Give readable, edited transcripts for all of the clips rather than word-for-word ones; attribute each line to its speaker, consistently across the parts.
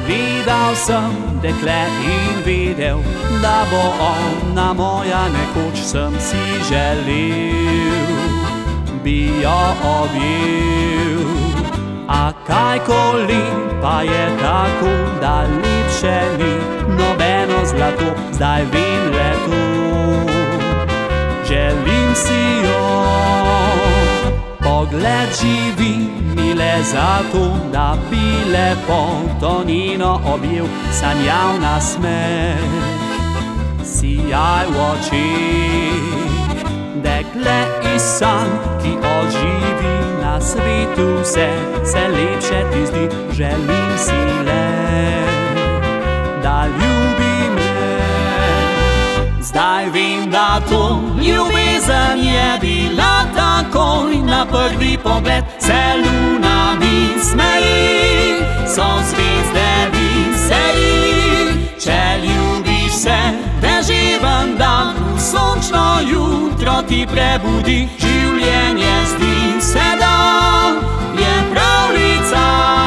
Speaker 1: Videl sem dekle in vedel, da bo ona moja, nekoč sem si želel, bi jo objel. A kajkoli pa je tako, da lepše ni nobeno zlato, zdaj vem le to, želim si jo. Pogled živi mi le zato, da bi lepoto njeno objel, sanjal nasmeh, sijaj v očeh. Dekle iz sanj, ki oživi na svetu vse, se lepše ti zdi, želim si le, da ljubi me. Zdaj vem, da to ljubezen je bila takoj na prvi pogled, se luna mi smeji, so zvezde veseli. Če ljubiš se, deževen dan, sončno jutro ti prebudi, življenje zdi se, da je pravljica.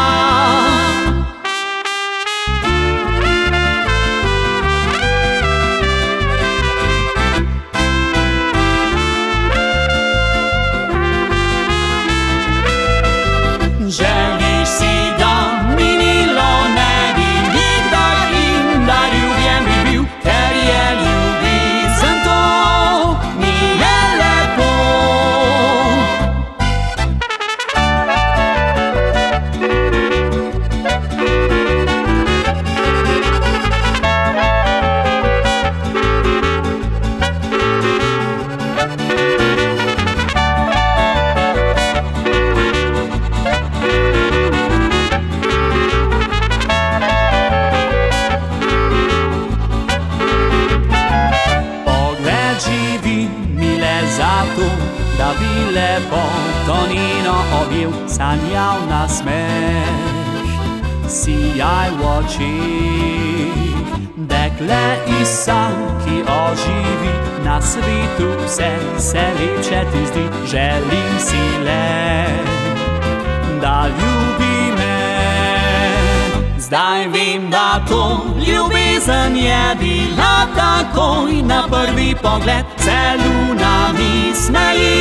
Speaker 1: Želiš si, da minilo ne bi nikdar in da ljubljen bi bil, ker je ljubezen to, mi je lepo. Zato, da bi lepoto njeno objel, sanjal nasmeh, sijaj v očeh. Dekle iz sanj, ki oživi na svetu vse, se lepše ti zdi, želim si le, da ljubi me. Zdaj vem, da to ljubezen je bila takoj na prvi pogled, se luna mi smeji.